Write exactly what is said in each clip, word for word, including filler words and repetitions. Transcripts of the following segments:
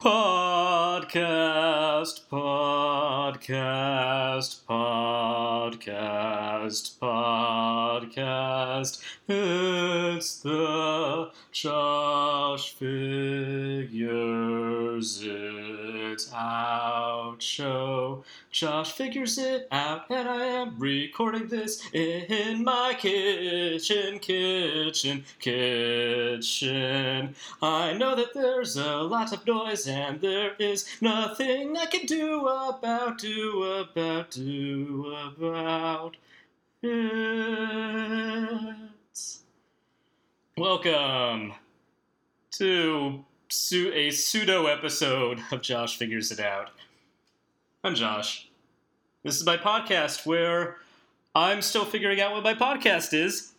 Podcast, podcast, podcast, podcast. It's the Josh Figures It Out show. Josh figures it out, and I am recording this in my kitchen, kitchen, kitchen. I know that there's a lot of noise, and there is nothing I can do about, do about, do about it. Welcome to su- a pseudo episode of Josh Figures It Out. I'm Josh. This is my podcast where I'm still figuring out what my podcast is,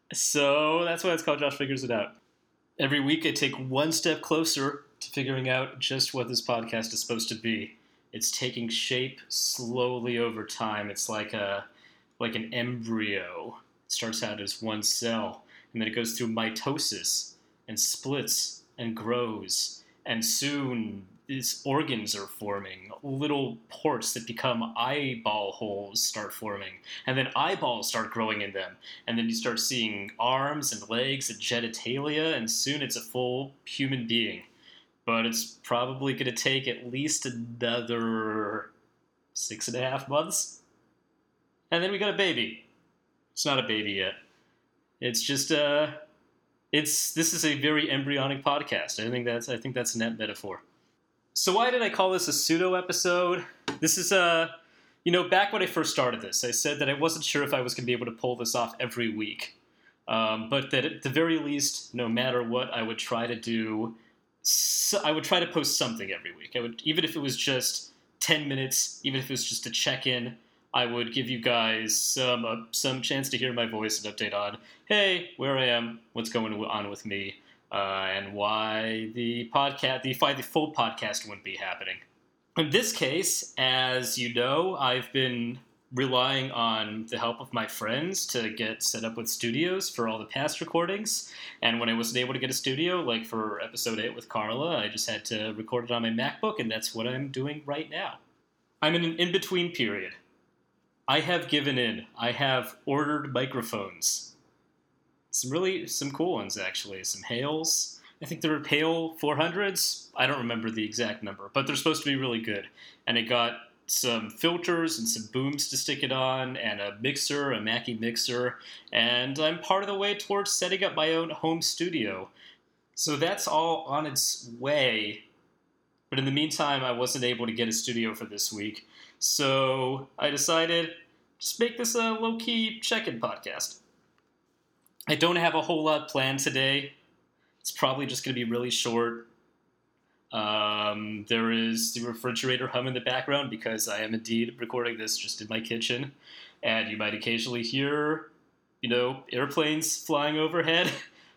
so that's why it's called Josh Figures It Out. Every week I take one step closer to figuring out just what this podcast is supposed to be. It's taking shape slowly over time. It's like a like an embryo. It starts out as one cell, and then it goes through mitosis and splits and grows, and soon these organs are forming. Little ports that become eyeball holes start forming, and then eyeballs start growing in them, and then you start seeing arms and legs and genitalia, and soon it's a full human being. But it's probably going to take at least another six and a half months, and then we got a baby. It's not a baby yet. It's just uh, it's this is a very embryonic podcast. I think that's I think that's a net metaphor. So why did I call this a pseudo episode? This is a, you know, back when I first started this, I said that I wasn't sure if I was going to be able to pull this off every week. Um, but that at the very least, no matter what, I would try to do, so I would try to post something every week. I would, even if it was just ten minutes, even if it was just a check-in, I would give you guys some, uh, some chance to hear my voice and update on, hey, where I am, what's going on with me. Uh, and why the podcast, the, why the full podcast wouldn't be happening. In this case, as you know, I've been relying on the help of my friends to get set up with studios for all the past recordings. And when I wasn't able to get a studio, like for episode eight with Carla, I just had to record it on my MacBook, and that's what I'm doing right now. I'm in an in-between period. I have given in. I have ordered microphones. Some really, some cool ones, actually. Some Hales. I think they're Hale four hundreds. I don't remember the exact number, but they're supposed to be really good. And it got some filters and some booms to stick it on, and a mixer, a Mackie mixer, and I'm part of the way towards setting up my own home studio. So that's all on its way. But in the meantime, I wasn't able to get a studio for this week. So I decided, just make this a low-key check-in podcast. I don't have a whole lot planned today. It's probably just going to be really short. Um, there is the refrigerator hum in the background because I am indeed recording this just in my kitchen. And you might occasionally hear, you know, airplanes flying overhead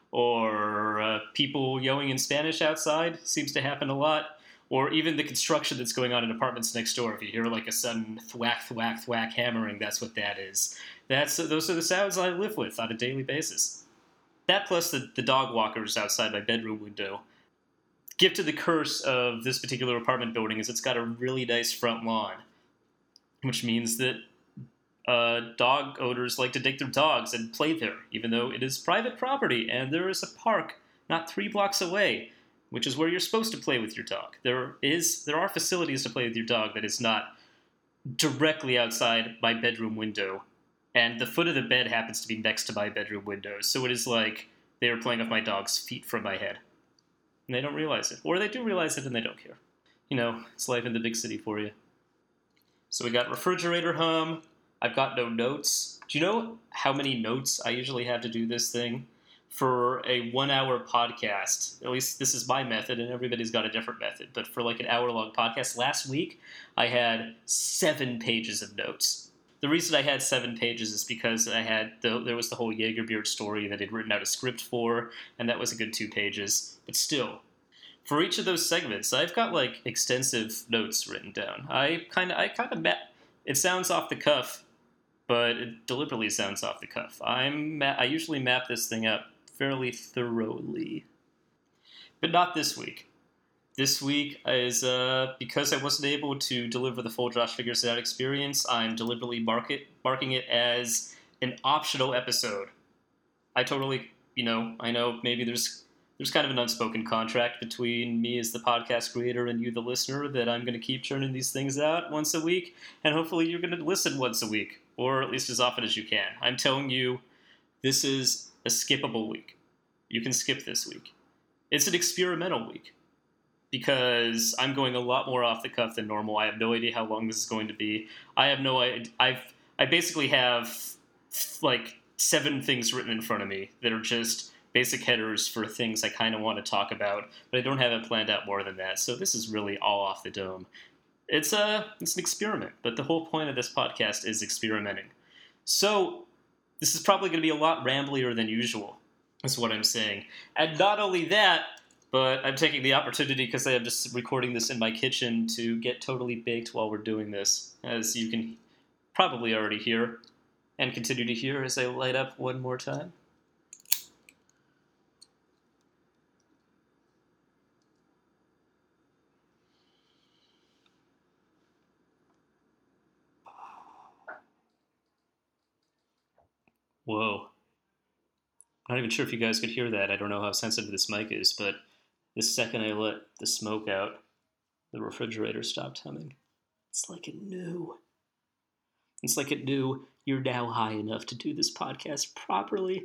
or uh, people yelling in Spanish outside. Seems to happen a lot. Or even the construction that's going on in apartments next door. If you hear like a sudden thwack, thwack, thwack hammering, that's what that is. That's Those are the sounds I live with on a daily basis. That plus the, the dog walkers outside my bedroom window. Gift of the curse of this particular apartment building is it's got a really nice front lawn, which means that uh, dog owners like to take their dogs and play there, even though it is private property and there is a park not three blocks away, which is where you're supposed to play with your dog. There is there are facilities to play with your dog that is not directly outside my bedroom window. And the foot of the bed happens to be next to my bedroom window. So it is like they are playing with my dog's feet from my head. And they don't realize it. Or they do realize it and they don't care. You know, it's life in the big city for you. So we got refrigerator hum. I've got no notes. Do you know how many notes I usually have to do this thing? For a one-hour podcast, at least this is my method, and everybody's got a different method. But for like an hour-long podcast, last week I had seven pages of notes. The reason I had seven pages is because I had the, there was the whole Jaegerbeard story that I'd written out a script for, and that was a good two pages. But still, for each of those segments, I've got like extensive notes written down. I kind of, I kind of map. It sounds off the cuff, but it deliberately sounds off the cuff. I'm, ma- I usually map this thing up fairly thoroughly, but not this week. This week is, uh, because I wasn't able to deliver the full Josh Figures It Out experience, I'm deliberately mark it, marking it as an optional episode. I totally, you know, I know maybe there's there's kind of an unspoken contract between me as the podcast creator and you, the listener, that I'm going to keep churning these things out once a week, and hopefully you're going to listen once a week, or at least as often as you can. I'm telling you, this is a skippable week. You can skip this week. It's an experimental week, because I'm going a lot more off the cuff than normal. I have no idea how long this is going to be. I have no idea. I've, I basically have, like, seven things written in front of me that are just basic headers for things I kind of want to talk about, but I don't have it planned out more than that, so this is really all off the dome. It's a, it's an experiment, but the whole point of this podcast is experimenting. So, this is probably going to be a lot ramblier than usual, is what I'm saying. And not only that, but I'm taking the opportunity, because I am just recording this in my kitchen, to get totally baked while we're doing this, as you can probably already hear, and continue to hear as I light up one more time. Whoa. I'm not even sure if you guys could hear that. I don't know how sensitive this mic is, but the second I let the smoke out, the refrigerator stopped humming. It's like it knew. It's like it knew you're now high enough to do this podcast properly.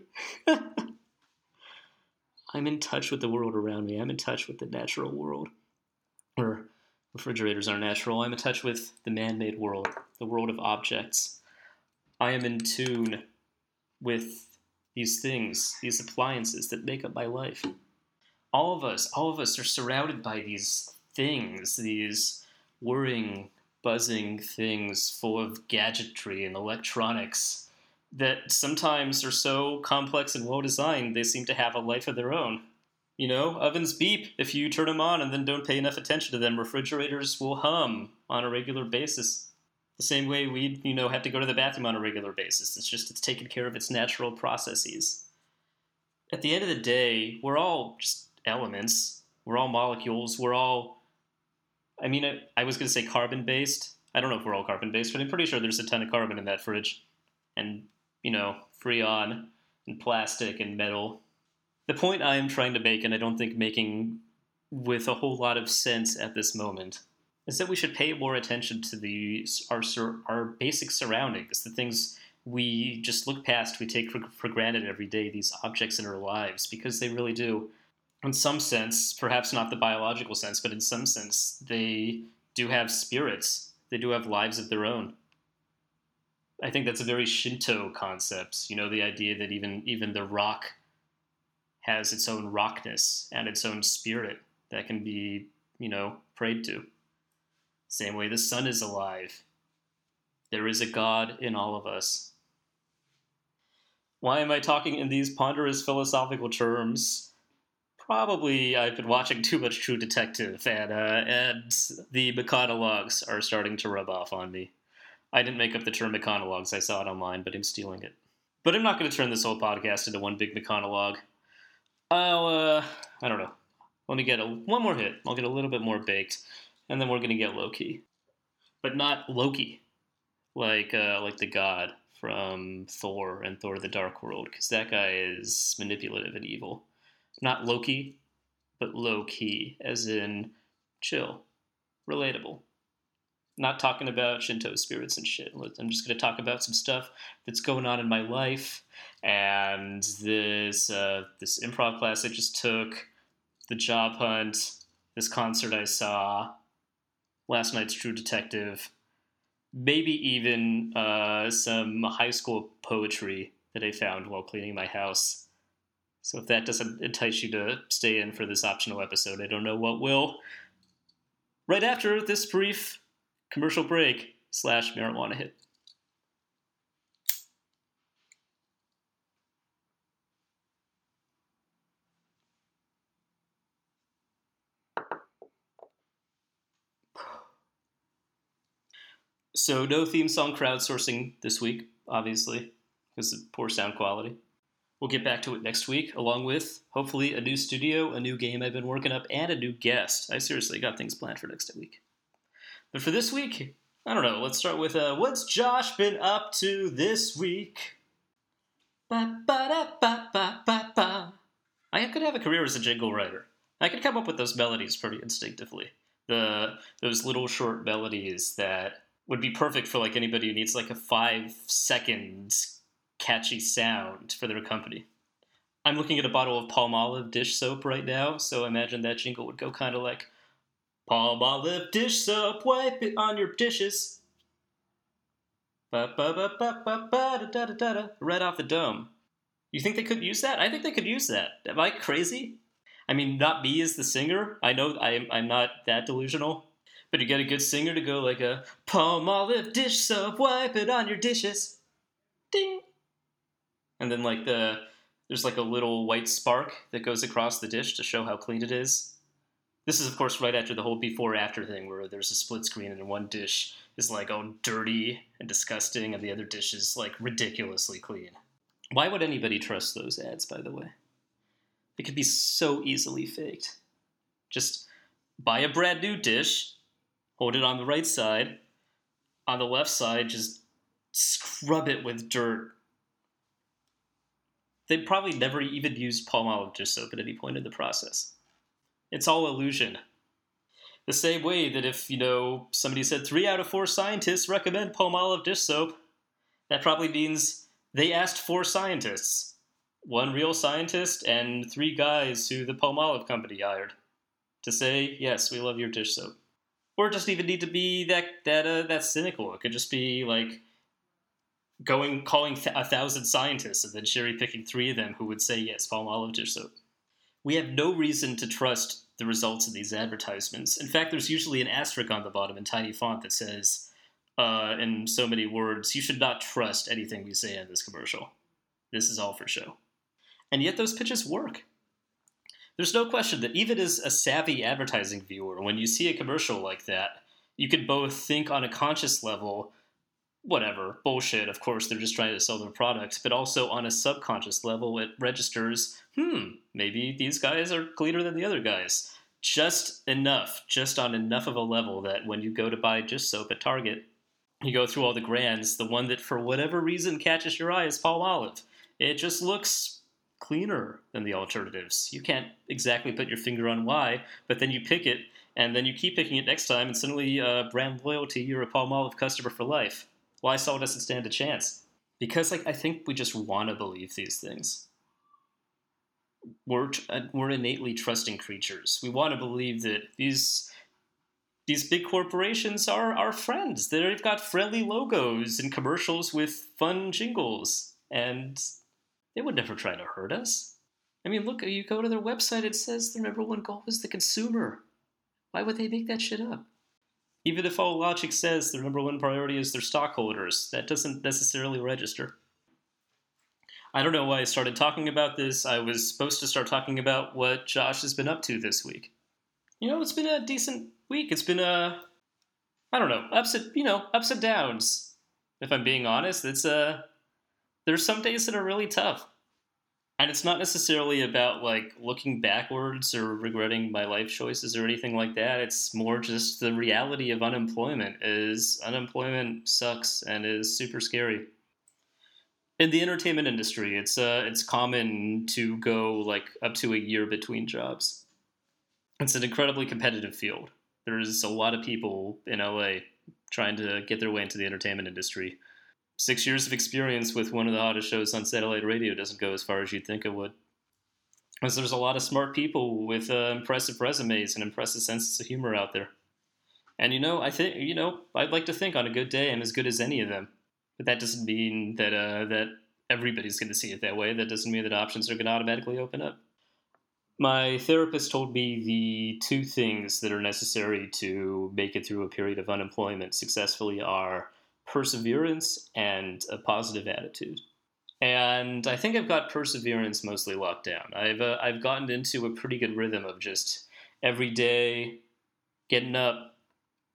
I'm in touch with the world around me. I'm in touch with the natural world. Or refrigerators are natural. I'm in touch with the man-made world, the world of objects. I am in tune with these things, these appliances that make up my life. All of us, all of us are surrounded by these things, these whirring, buzzing things full of gadgetry and electronics that sometimes are so complex and well-designed they seem to have a life of their own. You know, ovens beep if you turn them on and then don't pay enough attention to them. Refrigerators will hum on a regular basis. The same way we, you know, have to go to the bathroom on a regular basis. It's just, it's taking care of its natural processes. At the end of the day, we're all just elements. We're all molecules. We're all, I mean, I, I was going to say carbon-based. I don't know if we're all carbon-based, but I'm pretty sure there's a ton of carbon in that fridge. And, you know, freon and plastic and metal. The point I am trying to make, and I don't think making with a whole lot of sense at this moment, is that we should pay more attention to the our our basic surroundings, the things we just look past, we take for, for granted every day, these objects in our lives, because they really do, in some sense, perhaps not the biological sense, but in some sense, they do have spirits. They do have lives of their own. I think that's a very Shinto concept, you know, the idea that even even the rock has its own rockness and its own spirit that can be, you know, prayed to. Same way the sun is alive. There is a God in all of us. Why am I talking in these ponderous philosophical terms? Probably I've been watching too much True Detective, and, uh, and the McConaughey's are starting to rub off on me. I didn't make up the term McConaughey's, I saw it online, but I'm stealing it. But I'm not going to turn this whole podcast into one big McConaughey. I'll, uh, I don't know. Let me get a, one more hit. I'll get a little bit more baked. And then we're going to get Loki. But not Loki. Like uh, like the god from Thor and Thor the Dark World. Because that guy is manipulative and evil. Not Loki, but low-key. As in, chill. Relatable. Not talking about Shinto spirits and shit. I'm just going to talk about some stuff that's going on in my life. And this uh, this improv class I just took. The job hunt. This concert I saw. Last night's True Detective, maybe even uh, some high school poetry that I found while cleaning my house. So if that doesn't entice you to stay in for this optional episode, I don't know what will. Right after this brief commercial break slash marijuana hit. So no theme song crowdsourcing this week, obviously, because of poor sound quality. We'll get back to it next week, along with, hopefully, a new studio, a new game I've been working up, and a new guest. I seriously got things planned for next week. But for this week, I don't know, let's start with, uh, what's Josh been up to this week? Ba-ba-da-ba-ba-ba-ba. I could have a career as a jingle writer. I could come up with those melodies pretty instinctively. The Those little short melodies that would be perfect for like anybody who needs like a five second catchy sound for their company. I'm looking at a bottle of Palmolive dish soap right now, so imagine that jingle would go kind of like, Palmolive dish soap, wipe it on your dishes. Ba ba ba ba ba ba da da da da. Right off the dome. You think they could use that? I think they could use that. Am I crazy? I mean, not me as the singer. I know I'm I'm not that delusional. But you get a good singer to go like a Palmolive dish soap, wipe it on your dishes. Ding. And then like the there's like a little white spark that goes across the dish to show how clean it is. This is, of course, right after the whole before-after thing where there's a split screen and one dish is like all dirty and disgusting and the other dish is like ridiculously clean. Why would anybody trust those ads, by the way? It could be so easily faked. Just buy a brand new dish, hold it on the right side. On the left side, just scrub it with dirt. They'd probably never even used Palmolive dish soap at any point in the process. It's all illusion. The same way that if, you know, somebody said three out of four scientists recommend Palmolive dish soap, that probably means they asked four scientists. One real scientist and three guys who the Palmolive company hired to say, yes, we love your dish soap. Or it doesn't even need to be that that uh, that cynical. It could just be like going calling th- a thousand scientists and then cherry picking three of them who would say yes, Palmolive dish soap. We have no reason to trust the results of these advertisements. In fact, there's usually an asterisk on the bottom in tiny font that says, uh, in so many words, you should not trust anything we say in this commercial. This is all for show. And yet those pitches work. There's no question that even as a savvy advertising viewer, when you see a commercial like that, you can both think on a conscious level, whatever, bullshit, of course, they're just trying to sell their products, but also on a subconscious level, it registers, hmm, maybe these guys are cleaner than the other guys. Just enough, just on enough of a level that when you go to buy dish soap at Target, you go through all the brands, the one that for whatever reason catches your eye is Palmolive. It just looks cleaner than the alternatives. You can't exactly put your finger on why, but then you pick it, and then you keep picking it next time, and suddenly uh, brand loyalty, you're a Palmolive customer for life. Why Lysol doesn't stand a chance? Because like I think we just want to believe these things. We're we're innately trusting creatures. We want to believe that these these big corporations are our friends. They've got friendly logos and commercials with fun jingles, and they would never try to hurt us. I mean, look, you go to their website, it says their number one goal is the consumer. Why would they make that shit up? Even if all logic says their number one priority is their stockholders, that doesn't necessarily register. I don't know why I started talking about this. I was supposed to start talking about what Josh has been up to this week. You know, it's been a decent week. It's been a, I don't know, ups and, you know, ups and downs. If I'm being honest, it's uh, there's some days that are really tough. And it's not necessarily about, like, looking backwards or regretting my life choices or anything like that. It's more just the reality of unemployment is unemployment sucks and is super scary. In the entertainment industry, it's uh, it's common to go, like, up to a year between jobs. It's an incredibly competitive field. There's a lot of people in L A trying to get their way into the entertainment industry. Six years of experience with one of the hottest shows on satellite radio doesn't go as far as you'd think it would. Because there's a lot of smart people with uh, impressive resumes and impressive senses of humor out there. And, you know, I think, you know, I'd like to think on a good day I'm as good as any of them. But that doesn't mean that uh, that everybody's going to see it that way. That doesn't mean that options are going to automatically open up. My therapist told me the two things that are necessary to make it through a period of unemployment successfully are perseverance and a positive attitude. And I think I've got perseverance mostly locked down. I've uh, I've gotten into a pretty good rhythm of just every day getting up,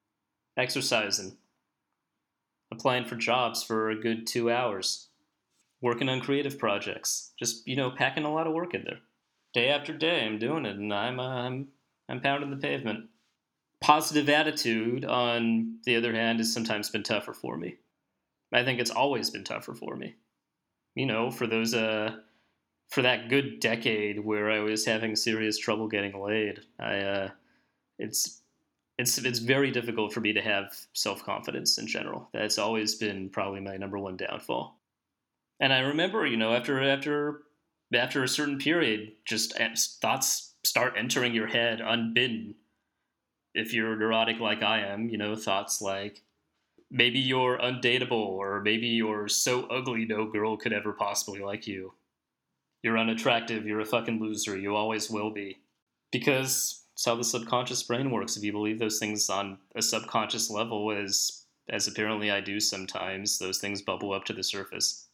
exercising, applying for jobs for a good two hours. working on creative projects. Just, you know, packing a lot of work in there. Day after day, I'm doing it, and I'm, uh, I'm, I'm pounding the pavement. Positive attitude, on the other hand, has sometimes been tougher for me. I think it's always been tougher for me. You know, for those, uh, for that good decade where I was having serious trouble getting laid, I, uh, it's, it's, it's very difficult for me to have self-confidence in general. That's always been probably my number one downfall. And I remember, you know, after, after, after a certain period, just thoughts start entering your head unbidden. If you're neurotic like I am, you know, thoughts like, maybe you're undateable, or maybe you're so ugly no girl could ever possibly like you. You're unattractive, you're a fucking loser, you always will be. Because it's how the subconscious brain works. If you believe those things on a subconscious level, as, as apparently I do sometimes, those things bubble up to the surface.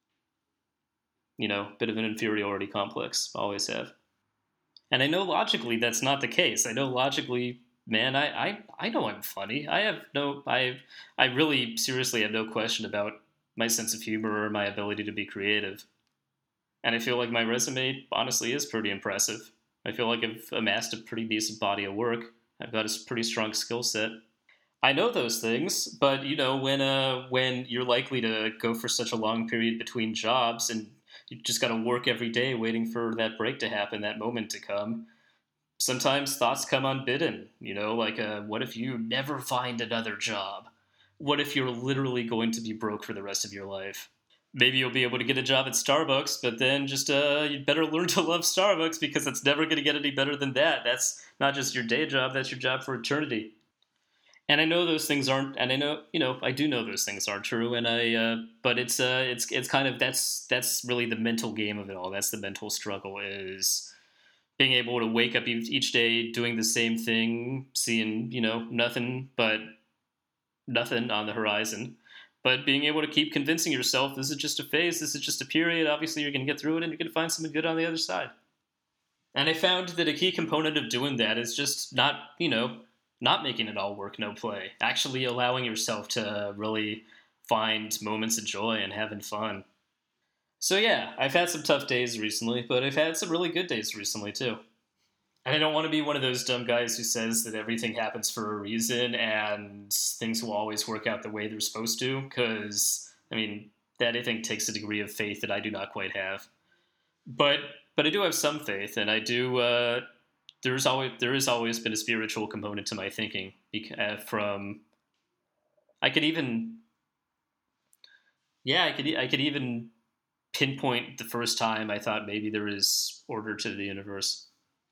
You know, bit of an inferiority complex, always have. And I know logically that's not the case. I know logically, man, I, I, I know I'm funny. I have no, I, I really seriously have no question about my sense of humor or my ability to be creative. And I feel like my resume, honestly, is pretty impressive. I feel like I've amassed a pretty decent body of work. I've got a pretty strong skill set. I know those things, but, you know, when uh, when you're likely to go for such a long period between jobs, and you just got to work every day waiting for that break to happen, that moment to come, sometimes thoughts come unbidden, you know, like, uh, what if you never find another job? What if you're literally going to be broke for the rest of your life? Maybe you'll be able to get a job at Starbucks, but then just, uh, you'd better learn to love Starbucks, because it's never going to get any better than that. That's not just your day job, that's your job for eternity. And I know those things aren't, and I know, you know, I do know those things aren't true, and I, uh, but it's, uh, it's, it's kind of, that's, that's really the mental game of it all. That's the mental struggle, is being able to wake up each day doing the same thing, seeing, you know, nothing but nothing on the horizon, but being able to keep convincing yourself this is just a phase, this is just a period, obviously you're going to get through it, and you're going to find something good on the other side. And I found that a key component of doing that is just not, you know, not making it all work, no play. Actually allowing yourself to really find moments of joy and having fun. So yeah, I've had some tough days recently, but I've had some really good days recently too. And I don't want to be one of those dumb guys who says that everything happens for a reason and things will always work out the way they're supposed to, because, I mean, that I think takes a degree of faith that I do not quite have. But but I do have some faith, and I do, uh, there's always, there has always been a spiritual component to my thinking, uh, from, I could even, yeah, I could, I could even pinpoint the first time I thought maybe there is order to the universe.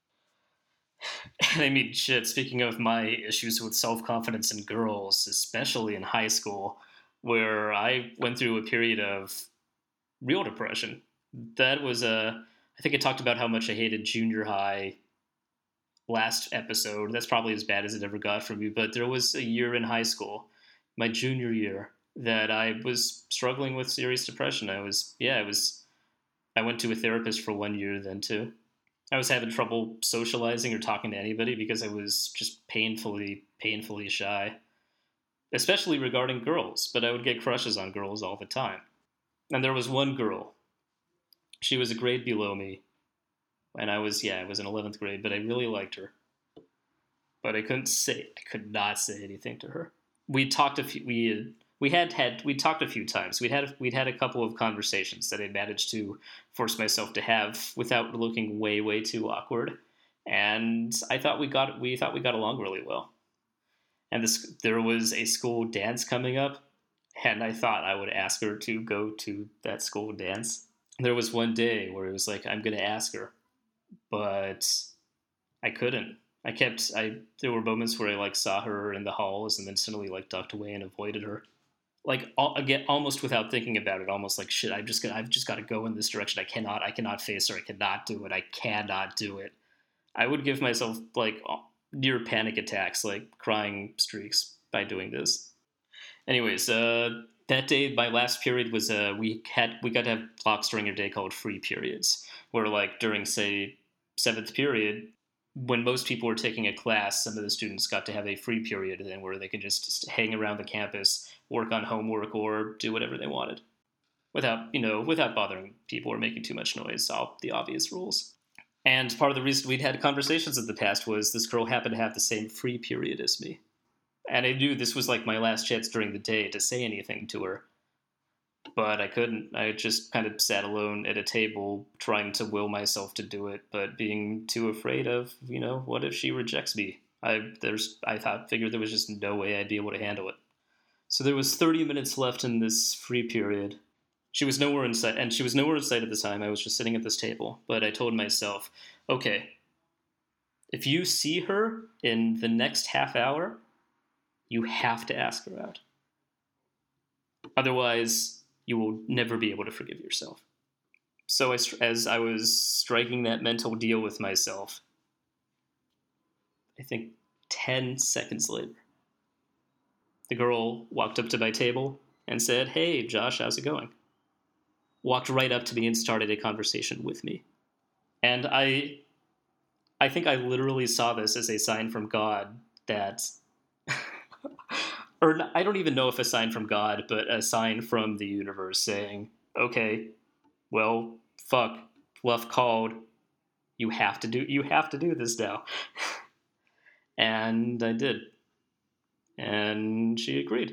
And I mean, shit, speaking of my issues with self-confidence in girls, especially in high school, where I went through a period of real depression. That was a, I think I talked about how much I hated junior high last episode. That's probably as bad as it ever got from me, but there was a year in high school, my junior year, that I was struggling with serious depression. I was, yeah, I was, I went to a therapist for one year then too. I was having trouble socializing or talking to anybody because I was just painfully, painfully shy, especially regarding girls, but I would get crushes on girls all the time. And there was one girl. She was a grade below me, and I was, yeah, I was in eleventh grade, but I really liked her. But I couldn't say, I could not say anything to her. We talked a few, we had, we had had, we talked a few times. We'd had, we'd had a couple of conversations that I managed to force myself to have without looking way, way too awkward. And I thought we got, we thought we got along really well. And this, there was a school dance coming up, and I thought I would ask her to go to that school dance. There was one day where it was like, I'm going to ask her, but I couldn't. I kept, I, there were moments where I like saw her in the halls and then suddenly like ducked away and avoided her. Like, all, again, almost without thinking about it, almost like, shit, I've just got, I've just got to go in this direction. I cannot, I cannot face her. I cannot do it. I cannot do it. I would give myself like near panic attacks, like crying streaks by doing this. Anyways, uh, that day, my last period was, uh, we had, we got to have blocks during your day called free periods, where like during, say, seventh period, when most people were taking a class, some of the students got to have a free period then where they could just hang around the campus, work on homework, or do whatever they wanted. without, you know, without bothering people or making too much noise, all the obvious rules. And part of the reason we'd had conversations in the past was this girl happened to have the same free period as me. And I knew this was like my last chance during the day to say anything to her. But I couldn't. I just kind of sat alone at a table trying to will myself to do it, but being too afraid of, you know, what if she rejects me? I there's I thought figured there was just no way I'd be able to handle it. So there was thirty minutes left in this free period. She was nowhere in sight, and she was nowhere in sight at the time. I was just sitting at this table, but I told myself, okay, if you see her in the next half hour, you have to ask her out. Otherwise, you will never be able to forgive yourself. So I, as I was striking that mental deal with myself, I think ten seconds later, the girl walked up to my table and said, "Hey, Josh, how's it going?" Walked right up to me and started a conversation with me. And I I think I literally saw this as a sign from God that, or I don't even know if a sign from God, but a sign from the universe saying, okay, well, fuck, bluff called. You have to do, you have to do this now. And I did. And she agreed.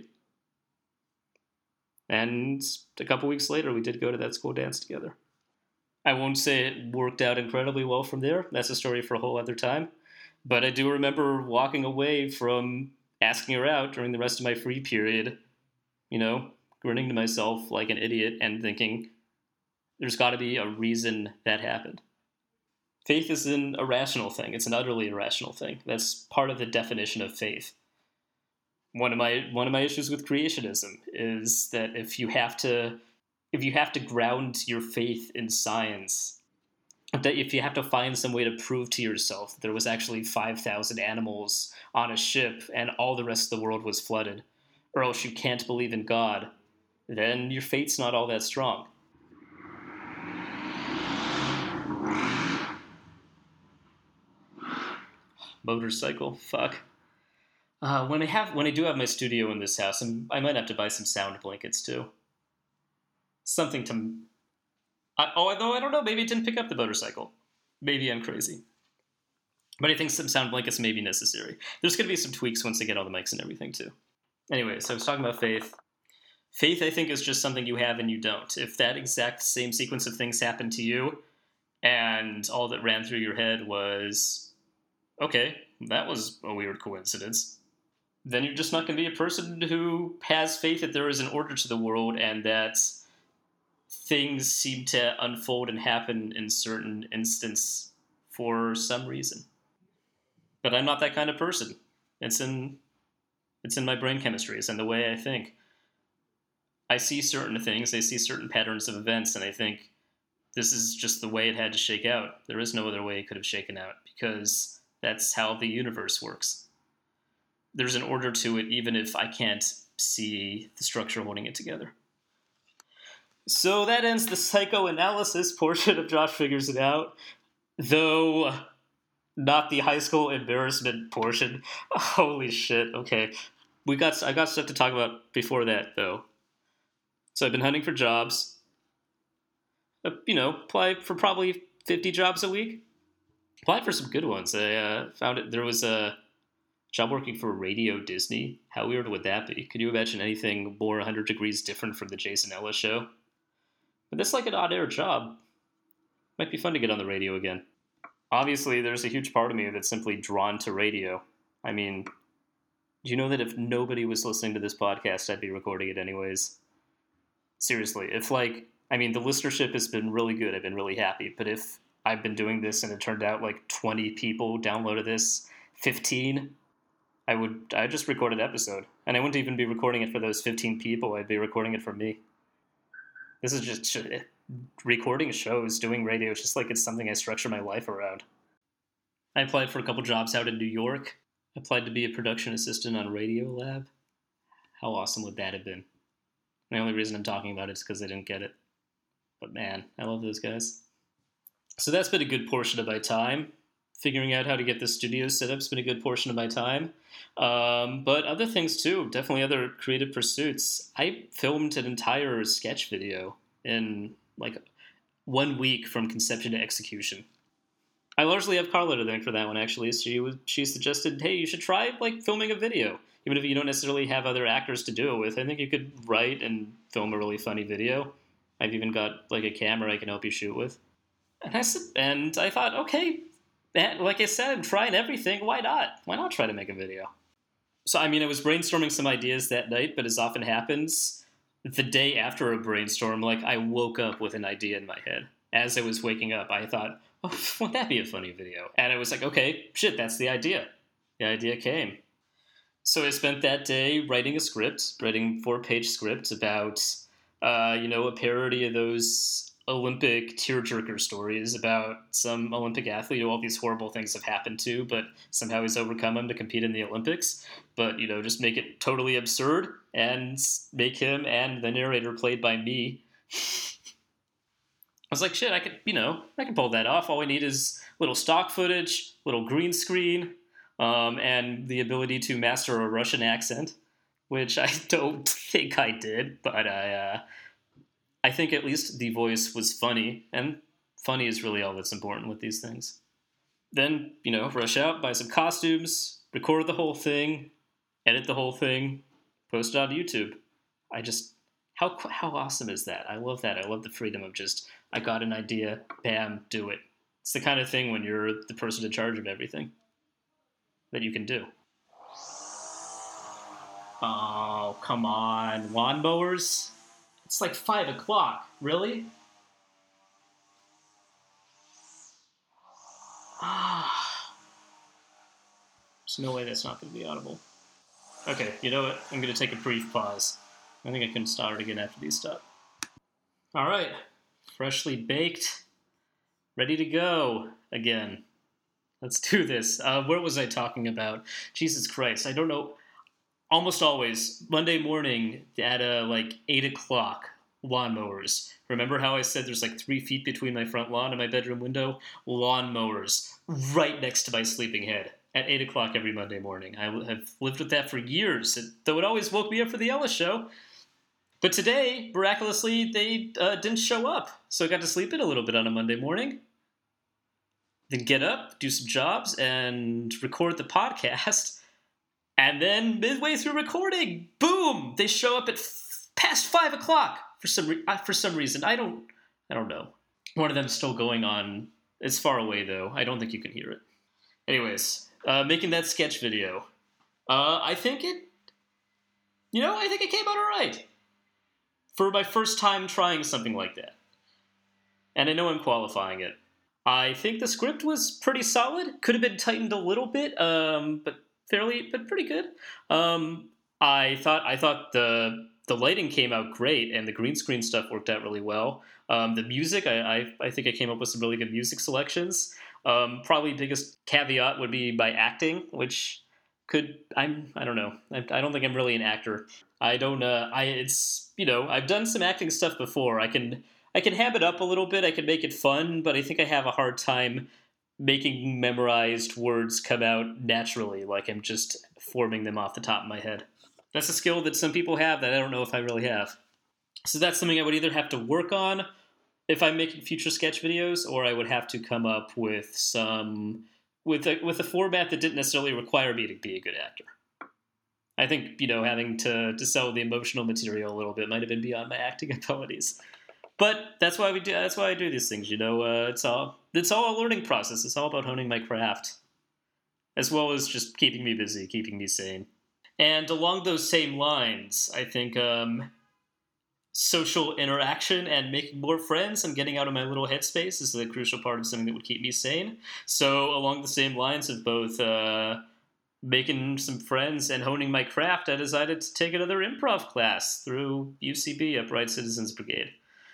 And a couple weeks later, we did go to that school dance together. I won't say it worked out incredibly well from there. That's a story for a whole other time. But I do remember walking away from asking her out during the rest of my free period, you know, grinning to myself like an idiot and thinking, there's got to be a reason that happened. Faith is an irrational thing. It's an utterly irrational thing. That's part of the definition of faith. One of my one of my issues with creationism is that if you have to if you have to ground your faith in science, that if you have to find some way to prove to yourself that there was actually five thousand animals on a ship and all the rest of the world was flooded, or else you can't believe in God, then your faith's not all that strong. Motorcycle, fuck. Uh, when I have, when I do have my studio in this house, I'm, I might have to buy some sound blankets too. Something to. I, oh, although I don't know, maybe it didn't pick up the motorcycle. Maybe I'm crazy. But I think some sound blankets may be necessary. There's going to be some tweaks once I get all the mics and everything too. Anyway, so I was talking about faith. Faith, I think, is just something you have and you don't. If that exact same sequence of things happened to you, and all that ran through your head was, okay, that was a weird coincidence, then you're just not going to be a person who has faith that there is an order to the world and that things seem to unfold and happen in certain instances for some reason. But I'm not that kind of person. It's in it's in my brain chemistry. It's in the way I think. I see certain things, I see certain patterns of events, and I think this is just the way it had to shake out. There is no other way it could have shaken out, because that's how the universe works. There's an order to it, even if I can't see the structure holding it together. So that ends the psychoanalysis portion of Josh Figures It Out, though not the high school embarrassment portion. Holy shit, okay. We got I got stuff to talk about before that, though. So I've been hunting for jobs. Uh, you know, apply for probably fifty jobs a week. Applied for some good ones. I uh, found it. There was a job working for Radio Disney. How weird would that be? Could you imagine anything more one hundred degrees different from the Jason Ellis show? But that's like an odd-air job. Might be fun to get on the radio again. Obviously, there's a huge part of me that's simply drawn to radio. I mean, do you know that if nobody was listening to this podcast, I'd be recording it anyways? Seriously, if like, I mean, the listenership has been really good. I've been really happy. But if I've been doing this and it turned out like twenty people downloaded this, fifteen, I would, I just record an episode. And I wouldn't even be recording it for those fifteen people. I'd be recording it for me. This is just, recording shows, doing radio, it's just like it's something I structure my life around. I applied for a couple jobs out in New York. I applied to be a production assistant on Radiolab. How awesome would that have been? The only reason I'm talking about it is because I didn't get it. But man, I love those guys. So that's been a good portion of my time. Figuring out how to get the studio set up has been a good portion of my time. Um, but other things too, definitely other creative pursuits. I filmed an entire sketch video in like one week from conception to execution. I largely have Carla to thank for that one, actually. She was, she suggested, hey, you should try like filming a video. Even if you don't necessarily have other actors to do it with, I think you could write and film a really funny video. I've even got like a camera I can help you shoot with. And I, and I thought, okay, that, like I said, I'm trying everything. Why not? Why not try to make a video? So, I mean, I was brainstorming some ideas that night, but as often happens, the day after a brainstorm, like, I woke up with an idea in my head. As I was waking up, I thought, oh, wouldn't that be a funny video? And I was like, okay, shit, that's the idea. The idea came. So I spent that day writing a script, writing a four-page script about, uh, you know, a parody of those Olympic tearjerker stories about some Olympic athlete who all these horrible things have happened to, but somehow he's overcome them to compete in the Olympics. But, you know, just make it totally absurd and make him and the narrator played by me. I was like, shit, I could, you know, I can pull that off. All we need is little stock footage, little green screen, um, and the ability to master a Russian accent, which I don't think I did, but I, uh, I think at least the voice was funny, and funny is really all that's important with these things. Then, you know, rush out, buy some costumes, record the whole thing, edit the whole thing, post it on YouTube. I just, how how awesome is that? I love that. I love the freedom of just, I got an idea, bam, do it. It's the kind of thing when you're the person in charge of everything that you can do. Oh, come on. Lawnmowers? It's like five o'clock. Really? Ah. There's no way that's not going to be audible. Okay, you know what? I'm going to take a brief pause. I think I can start again after these stop. All right. Freshly baked. Ready to go again. Let's do this. Uh, where was I talking about? Jesus Christ. I don't know. Almost always, Monday morning at uh, like eight o'clock, lawnmowers. Remember how I said there's like three feet between my front lawn and my bedroom window? Lawnmowers. Right next to my sleeping head at eight o'clock every Monday morning. I have lived with that for years, though it always woke me up for the Ella Show. But today, miraculously, they uh, didn't show up. So I got to sleep in a little bit on a Monday morning. Then get up, do some jobs, and record the podcast. And then midway through recording, boom! They show up at f- past five o'clock for some re- uh, for some reason. I don't I don't know. One of them's still going on. It's far away though. I don't think you can hear it. Anyways, uh, making that sketch video. Uh, I think it. You know, I think it came out alright for my first time trying something like that. And I know I'm qualifying it. I think the script was pretty solid. Could have been tightened a little bit, um, but. Fairly, but pretty good. Um, I thought I thought the the lighting came out great, and the green screen stuff worked out really well. Um, the music, I, I I think I came up with some really good music selections. Um, probably biggest caveat would be my acting, which could I'm I don't know. I, I don't think I'm really an actor. I don't. Uh, I it's you know I've done some acting stuff before. I can I can ham it up a little bit. I can make it fun, but I think I have a hard time making memorized words come out naturally, like I'm just forming them off the top of my head. That's a skill that some people have that I don't know if I really have. So that's something I would either have to work on if I'm making future sketch videos, or I would have to come up with some with a, with a format that didn't necessarily require me to be a good actor. I think, you know, having to, to sell the emotional material a little bit might have been beyond my acting abilities. But that's why we do. That's why I do these things. You know, uh, it's all it's all a learning process. It's all about honing my craft, as well as just keeping me busy, keeping me sane. And along those same lines, I think um, social interaction and making more friends and getting out of my little headspace is a crucial part of something that would keep me sane. So along the same lines of both uh, making some friends and honing my craft, I decided to take another improv class through U C B, Upright Citizens Brigade,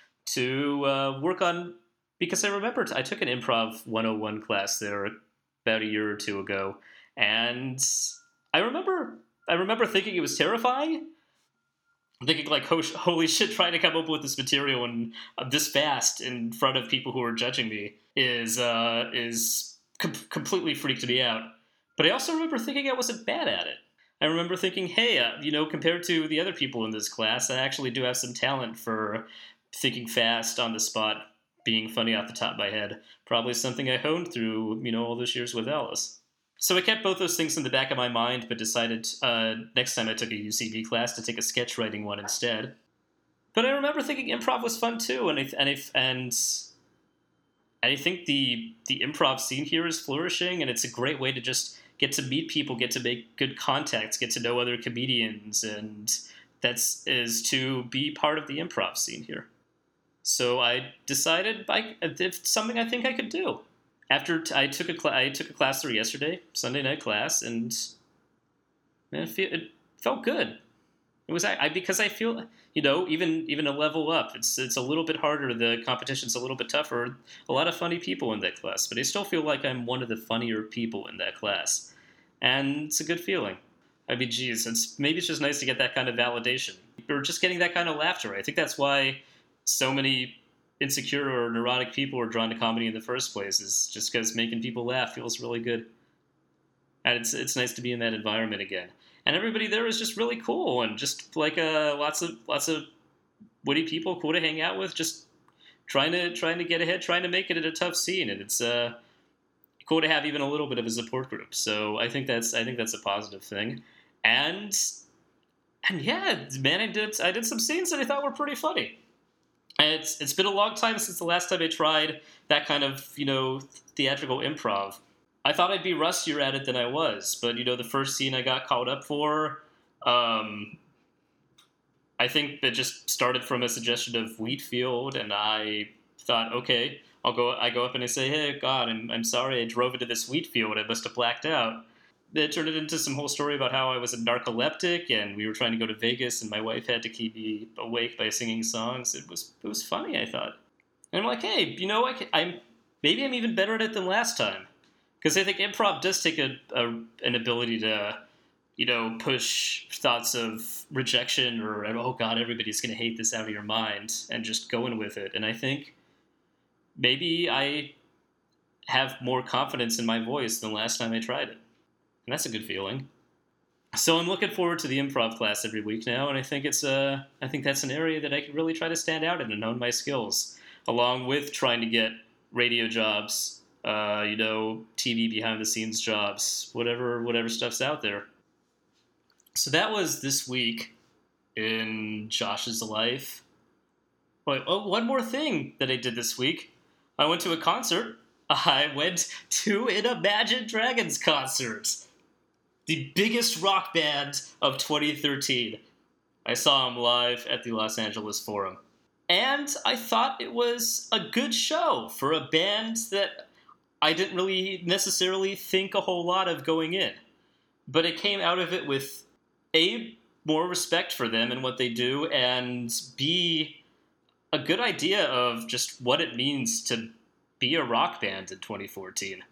to uh, work on, because I remembered I took an improv one oh one class there about a year or two ago, and I remember I remember thinking it was terrifying. I'm thinking like, holy shit, trying to come up with this material and uh, this fast in front of people who are judging me is uh, is com- completely freaked me out. But I also remember thinking I wasn't bad at it. I remember thinking, hey, uh, you know, compared to the other people in this class, I actually do have some talent for thinking fast on the spot, being funny off the top of my head. Probably something I honed through, you know, all those years with Alice. So I kept both those things in the back of my mind, but decided uh, next time I took a U C B class to take a sketch writing one instead. But I remember thinking improv was fun too, and I, and I, and and I think the the improv scene here is flourishing, and it's a great way to just get to meet people, get to make good contacts, get to know other comedians, and that's is to be part of the improv scene here. So I decided I, it's something I think I could do. After t- I took a cl- I took a class through yesterday, Sunday night class, and man, it, fe- it felt good. It was I, I because I feel, you know, even even a level up. It's it's a little bit harder. The competition's a little bit tougher. A lot of funny people in that class, but I still feel like I'm one of the funnier people in that class, and it's a good feeling. I mean, geez, it's maybe it's just nice to get that kind of validation, or just getting that kind of laughter. I think that's why so many insecure or neurotic people are drawn to comedy in the first place, is just because making people laugh feels really good. And it's it's nice to be in that environment again. And everybody there is just really cool, and just like uh, lots of lots of witty people, cool to hang out with, just trying to trying to get ahead, trying to make it in a tough scene, and it's uh, cool to have even a little bit of a support group. So I think that's I think that's a positive thing. And and yeah, man, I did I did some scenes that I thought were pretty funny. And it's it's been a long time since the last time I tried that kind of, you know, theatrical improv. I thought I'd be rustier at it than I was, but, you know, the first scene I got called up for, um, I think that just started from a suggestion of Wheatfield, and I thought, okay, I'll go. I go up and I say, hey, God, I'm I'm sorry, I drove into this Wheatfield. I must have blacked out. It turned it into some whole story about how I was a narcoleptic, and we were trying to go to Vegas, and my wife had to keep me awake by singing songs. It was it was funny, I thought. And I'm like, hey, you know, I can, I'm maybe I'm even better at it than last time, because I think improv does take a, a an ability to, you know, push thoughts of rejection or, oh God, everybody's going to hate this out of your mind, and just going with it. And I think maybe I have more confidence in my voice than last time I tried it. And that's a good feeling. So I'm looking forward to the improv class every week now, and I think it's uh, I think that's an area that I can really try to stand out in and hone my skills, along with trying to get radio jobs, uh, you know, T V behind the scenes jobs, whatever whatever stuff's out there. So that was this week in Josh's life. Wait, oh, one more thing that I did this week. I went to a concert. I went to an Imagine Dragons concert. The biggest rock band of twenty thirteen. I saw them live at the Los Angeles Forum. And I thought it was a good show for a band that I didn't really necessarily think a whole lot of going in. But it came out of it with, A, more respect for them and what they do, and B, a good idea of just what it means to be a rock band in twenty fourteen.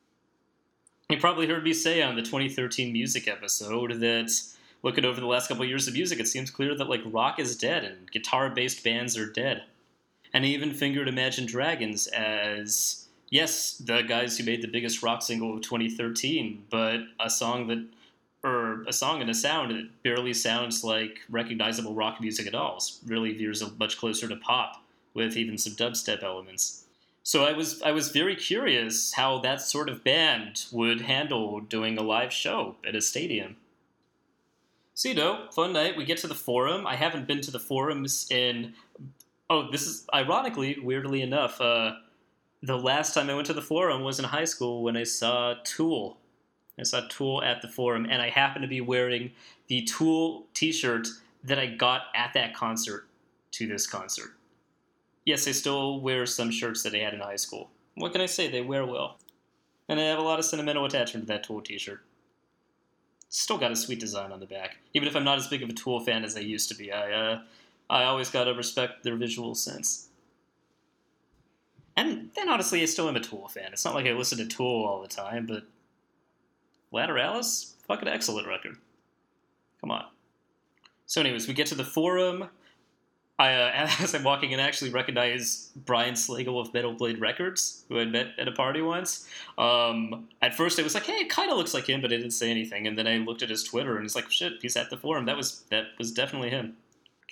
You probably heard me say on the twenty thirteen music episode that looking over the last couple of years of music, it seems clear that like rock is dead and guitar-based bands are dead. And I even fingered Imagine Dragons as, yes, the guys who made the biggest rock single of twenty thirteen, but a song that, or a song and a sound that barely sounds like recognizable rock music at all. It really veers much closer to pop, with even some dubstep elements. So I was I was very curious how that sort of band would handle doing a live show at a stadium. So, you know, fun night. We get to the Forum. I haven't been to the Forums in... Oh, this is... Ironically, weirdly enough, uh, the last time I went to the Forum was in high school when I saw Tool. I saw Tool at the Forum, and I happened to be wearing the Tool t-shirt that I got at that concert to this concert. Yes, I still wear some shirts that I had in high school. What can I say? They wear well. And I have a lot of sentimental attachment to that Tool t-shirt. Still got a sweet design on the back. Even if I'm not as big of a Tool fan as I used to be, I uh, I always gotta respect their visual sense. And then honestly, I still am a Tool fan. It's not like I listen to Tool all the time, but Lateralis? Fucking excellent record. Come on. So anyways, we get to the Forum. I, uh, as I'm walking in, I actually recognize Brian Slagle of Metal Blade Records, who I'd met at a party once. Um, at first, I was like, hey, it kind of looks like him, but I didn't say anything. And then I looked at his Twitter, and he's like, shit, he's at the Forum. That was that was definitely him.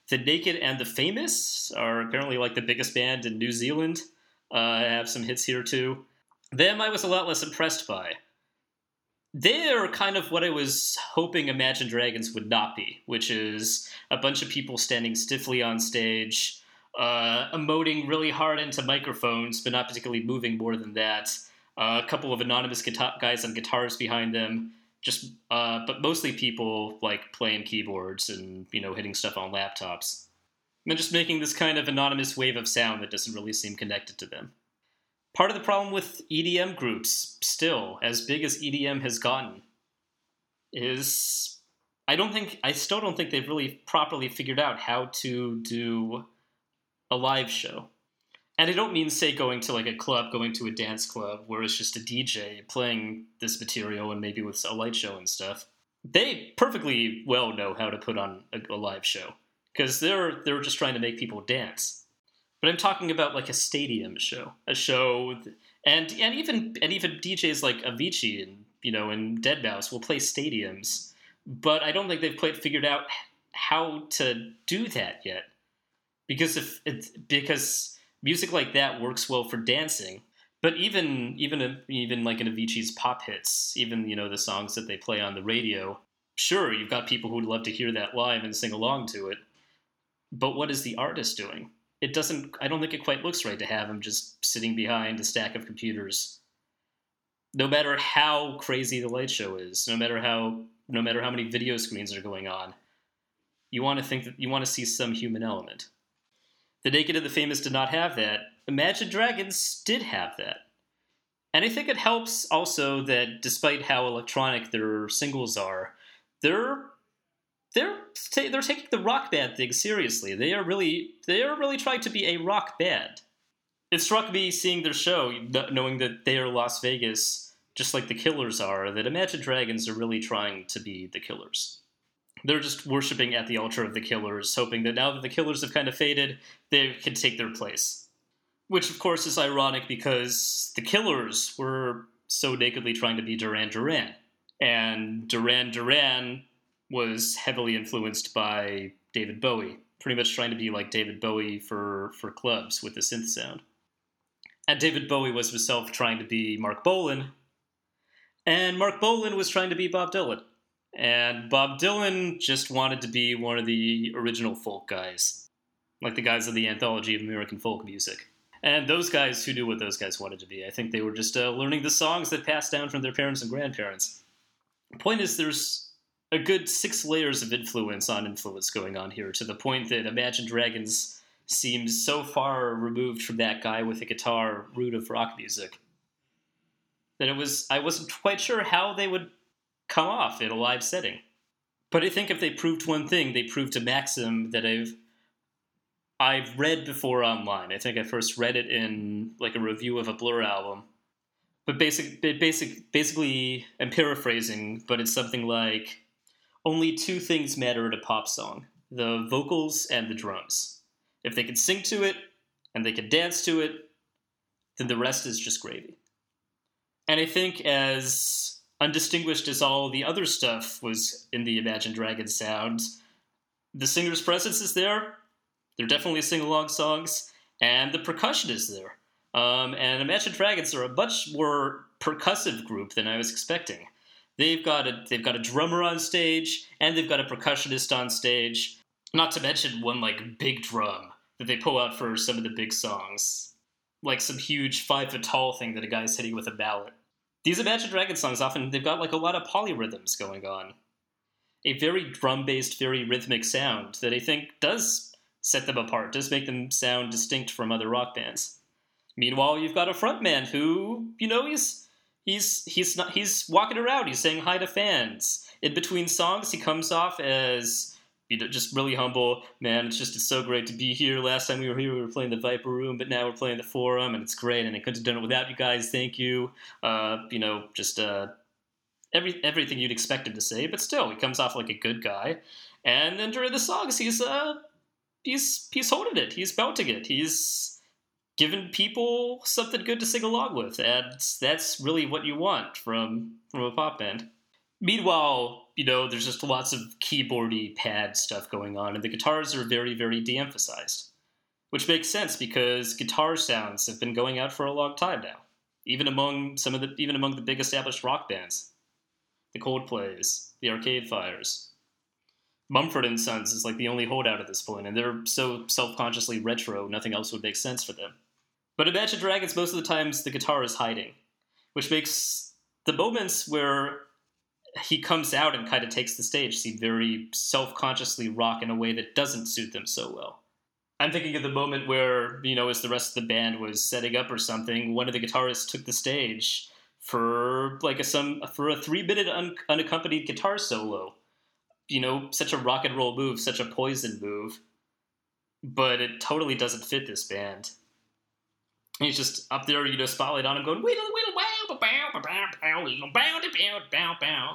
The Naked and the Famous are apparently like the biggest band in New Zealand. Uh, I have some hits here too. Them I was a lot less impressed by. They are kind of what I was hoping Imagine Dragons would not be, which is a bunch of people standing stiffly on stage, uh, emoting really hard into microphones, but not particularly moving more than that. Uh, a couple of anonymous guitar- guys on guitars behind them, just uh, but mostly people like playing keyboards and, you know, hitting stuff on laptops. And just making this kind of anonymous wave of sound that doesn't really seem connected to them. Part of the problem with E D M groups, still, as big as E D M has gotten, is I don't think, I still don't think they've really properly figured out how to do a live show. And I don't mean, say, going to like a club, going to a dance club where it's just a D J playing this material and maybe with a light show and stuff. They perfectly well know how to put on a, a live show because they're they're just trying to make people dance. But I'm talking about like a stadium show, a show, th- and and even and even D Js like Avicii and you know and deadmau five will play stadiums, but I don't think they've quite figured out how to do that yet. Because if it's because music like that works well for dancing, but even even a, even like in Avicii's pop hits, even you know the songs that they play on the radio, sure you've got people who would love to hear that live and sing along to it, but what is the artist doing? It doesn't, I don't think it quite looks right to have him just sitting behind a stack of computers. No matter how crazy the light show is, no matter how, no matter how many video screens are going on, you want to think that you want to see some human element. The Naked and the Famous did not have that. Imagine Dragons did have that. And I think it helps also that despite how electronic their singles are, they're They're they're taking the rock band thing seriously. They are really they are really trying to be a rock band. It struck me seeing their show, knowing that they are Las Vegas, just like the Killers are, that Imagine Dragons are really trying to be the Killers. They're just worshiping at the altar of the Killers, hoping that now that the Killers have kind of faded, they can take their place. Which, of course, is ironic because the Killers were so nakedly trying to be Duran Duran. And Duran Duran was heavily influenced by David Bowie, pretty much trying to be like David Bowie for, for clubs with the synth sound. And David Bowie was himself trying to be Mark Bolan, and Mark Bolan was trying to be Bob Dylan. And Bob Dylan just wanted to be one of the original folk guys, like the guys of the Anthology of American Folk Music. And those guys who knew what those guys wanted to be, I think they were just uh, learning the songs that passed down from their parents and grandparents. The point is, there's a good six layers of influence on influence going on here, to the point that Imagine Dragons seems so far removed from that guy with a guitar root of rock music that it was I wasn't quite sure how they would come off in a live setting. But I think if they proved one thing, they proved a maxim that I've I've read before online. I think I first read it in like a review of a Blur album. But basic, basic, basically, I'm paraphrasing, but it's something like, only two things matter in a pop song: the vocals and the drums. If they can sing to it, and they can dance to it, then the rest is just gravy. And I think as undistinguished as all the other stuff was in the Imagine Dragons sound, the singer's presence is there. They're definitely sing-along songs, and the percussion is there. Um, and Imagine Dragons are a much more percussive group than I was expecting. They've got a they've got a drummer on stage, and they've got a percussionist on stage. Not to mention one like big drum that they pull out for some of the big songs, like some huge five foot tall thing that a guy's hitting with a mallet. These Imagine Dragons songs often they've got like a lot of polyrhythms going on, a very drum based, very rhythmic sound that I think does set them apart, does make them sound distinct from other rock bands. Meanwhile, you've got a frontman who, you know, he's he's he's not he's walking around, he's saying hi to fans. In between songs, he comes off as, you know, just really humble. Man, it's just it's so great to be here. Last time we were here, we were playing the Viper Room, but now we're playing the Forum, and it's great. And I couldn't have done it without you guys. Thank you. Uh, you know, just uh, every everything you'd expect him to say, but still, he comes off like a good guy. And then during the songs, he's uh he's he's holding it. He's belting it. He's giving people something good to sing along with, and that's really what you want from from a pop band. Meanwhile, you know, there's just lots of keyboardy pad stuff going on, and the guitars are very, very de-emphasized. Which makes sense because guitar sounds have been going out for a long time now, even among some of the even among the big established rock bands, the Coldplays, the Arcade Fires. Mumford and Sons is like the only holdout at this point, and they're so self-consciously retro, nothing else would make sense for them. But Imagine Dragons, most of the times the guitar is hiding, which makes the moments where he comes out and kind of takes the stage seem very self-consciously rock in a way that doesn't suit them so well. I'm thinking of the moment where, you know, as the rest of the band was setting up or something, one of the guitarists took the stage for like a some for a three-minute un- unaccompanied guitar solo. You know, such a rock and roll move, such a Poison move, but it totally doesn't fit this band. He's just up there, you know, spotlight on him, going whittle whittle wow bow bow bow bow bow bow bow,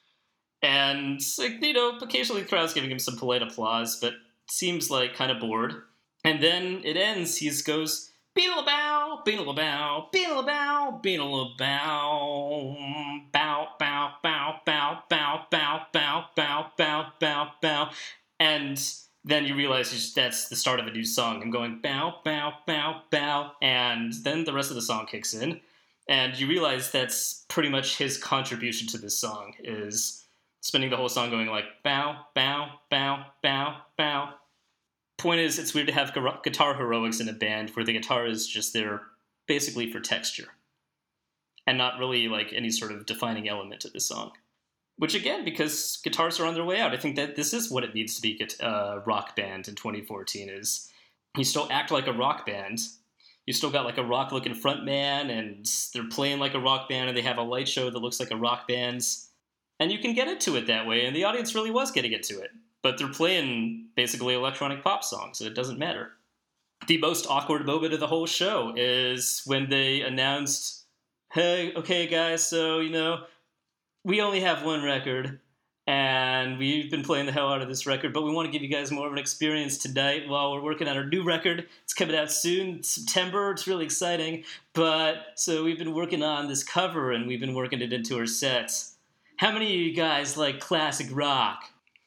and like, you know, occasionally the crowd's giving him some polite applause, but seems like kind of bored. And then it ends. He goes beetle bow, beetle bow, beetle bow, beetle bow, bow bow bow bow bow bow bow bow bow bow bow, and then you realize that's the start of a new song. I'm going bow, bow, bow, bow, and then the rest of the song kicks in, and you realize that's pretty much his contribution to this song, is spending the whole song going like bow, bow, bow, bow, bow. Point is, it's weird to have guitar heroics in a band where the guitar is just there basically for texture, and not really like any sort of defining element to the song. Which, again, because guitars are on their way out, I think that this is what it needs to be a uh, rock band in twenty fourteen, is you still act like a rock band. You still got like a rock-looking front man, and they're playing like a rock band, and they have a light show that looks like a rock band's. And you can get into it that way, and the audience really was getting into it. But they're playing basically electronic pop songs, so it doesn't matter. The most awkward moment of the whole show is when they announced, hey, okay, guys, so, you know, we only have one record, and we've been playing the hell out of this record, but we want to give you guys more of an experience tonight while we're working on our new record. It's coming out soon, it's September, it's really exciting, but so we've been working on this cover, and we've been working it into our sets. How many of you guys like classic rock?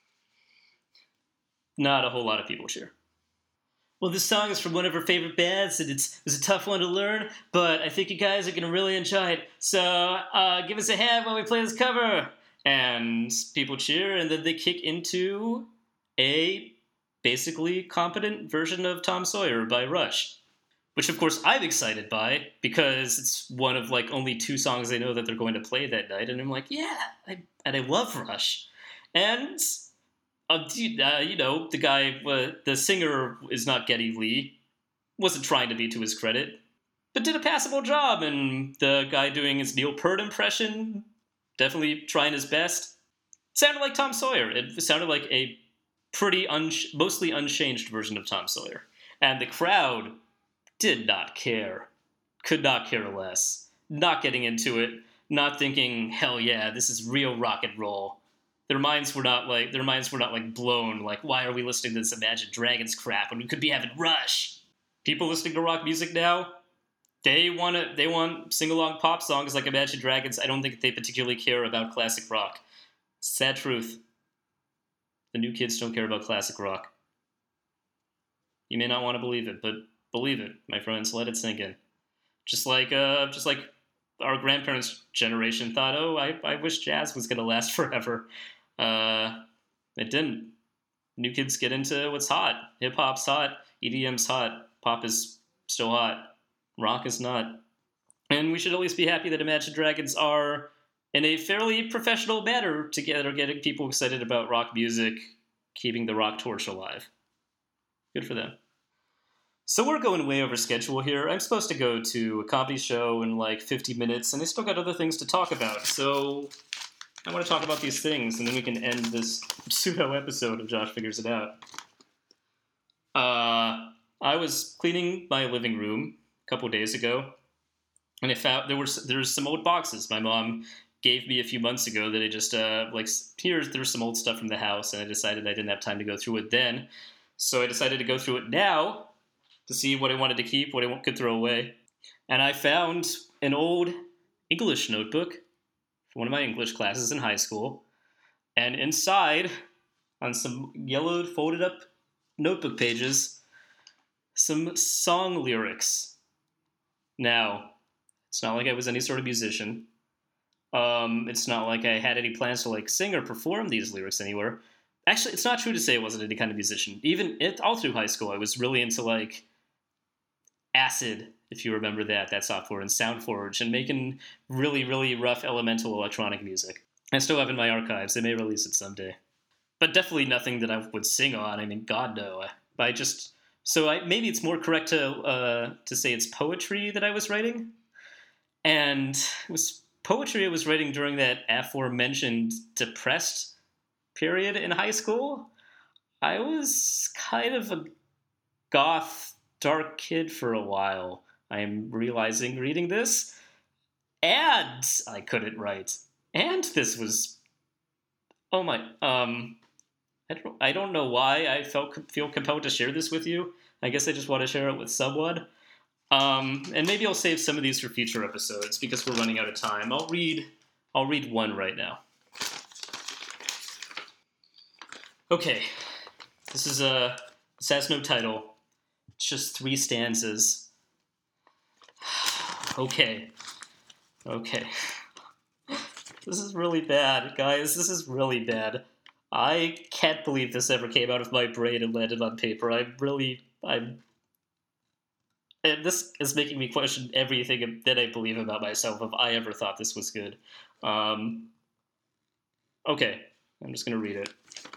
Not a whole lot of people cheer. Well, this song is from one of her favorite bands, and it's, it's a tough one to learn, but I think you guys are going to really enjoy it. So uh, give us a hand while we play this cover. And people cheer, and then they kick into a basically competent version of Tom Sawyer by Rush. Which, of course, I'm excited by, because it's one of, like, only two songs I know that they're going to play that night. And I'm like, yeah, I, and I love Rush. And... Uh, you know, the guy, uh, the singer is not Geddy Lee, wasn't trying to be to his credit, but did a passable job, and the guy doing his Neil Peart impression, definitely trying his best, sounded like Tom Sawyer. It sounded like a pretty, un- mostly unchanged version of Tom Sawyer. And the crowd did not care, could not care less, not getting into it, not thinking, hell yeah, this is real rock and roll. Their minds were not like their minds were not like blown. Like, why are we listening to this Imagine Dragons crap when we could be having Rush? People listening to rock music now, they want to they want sing along pop songs like Imagine Dragons. I don't think they particularly care about classic rock. Sad truth. The new kids don't care about classic rock. You may not want to believe it, but believe it, my friends. Let it sink in. Just like uh, just like our grandparents' generation thought, oh, I I wish jazz was going to last forever. Uh, it didn't. New kids get into what's hot. Hip-hop's hot. E D M's hot. Pop is still hot. Rock is not. And we should at least be happy that Imagine Dragons are, in a fairly professional manner, together getting people excited about rock music, keeping the rock torch alive. Good for them. So we're going way over schedule here. I'm supposed to go to a comedy show in like fifty minutes, and I still got other things to talk about. So I want to talk about these things, and then we can end this pseudo episode of Josh Figures It Out. Uh, I was cleaning my living room a couple days ago, and I found there were there's some old boxes my mom gave me a few months ago that I just uh like here's there's some old stuff from the house, and I decided I didn't have time to go through it then, so I decided to go through it now to see what I wanted to keep, what I could throw away, and I found an old English notebook. One of my English classes in high school. And inside, on some yellowed, folded up notebook pages, some song lyrics. Now, it's not like I was any sort of musician. Um, it's not like I had any plans to like sing or perform these lyrics anywhere. Actually, it's not true to say I wasn't any kind of musician. Even it, all through high school, I was really into like Acid, if you remember that, that software, and SoundForge, and making really, really rough elemental electronic music. I still have in my archives. They may release it someday. But definitely nothing that I would sing on. I mean, God, no. I just... So I, maybe it's more correct to uh, to say it's poetry that I was writing. And it was poetry I was writing during that aforementioned depressed period in high school. I was kind of a goth, dark kid for a while. I'm realizing reading this. And I couldn't write. And this was... Oh my... Um... I don't, I don't know why I felt feel compelled to share this with you. I guess I just want to share it with someone. Um, and maybe I'll save some of these for future episodes because we're running out of time. I'll read I'll read one right now. Okay. This is a this has no title. It's just three stanzas. Okay. Okay. This is really bad, guys. This is really bad. I can't believe this ever came out of my brain and landed on paper. I'm really, I'm, and this is making me question everything that I believe about myself if I ever thought this was good. Um, okay, I'm just going to read it.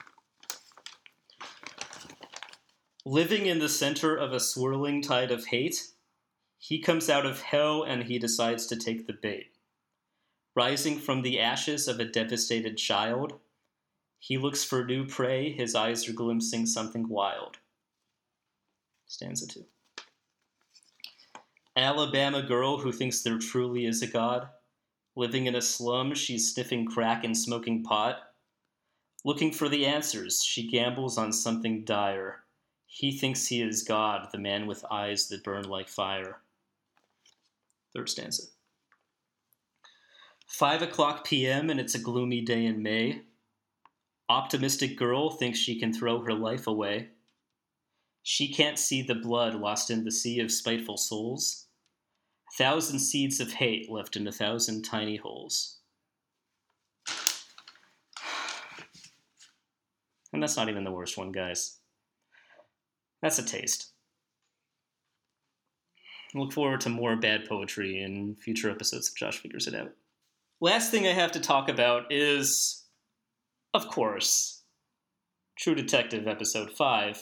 Living in the center of a swirling tide of hate, he comes out of hell and he decides to take the bait. Rising from the ashes of a devastated child, he looks for new prey, his eyes are glimpsing something wild. Stanza two. Alabama girl who thinks there truly is a God. Living in a slum, she's sniffing crack and smoking pot. Looking for the answers, she gambles on something dire. He thinks he is God, the man with eyes that burn like fire. Third stanza. Five o'clock p.m. and it's a gloomy day in May. Optimistic girl thinks she can throw her life away. She can't see the blood lost in the sea of spiteful souls. A thousand seeds of hate left in a thousand tiny holes. And that's not even the worst one, guys. That's a taste. Look forward to more bad poetry in future episodes of Josh Figures It Out. Last thing I have to talk about is, of course, True Detective Episode five,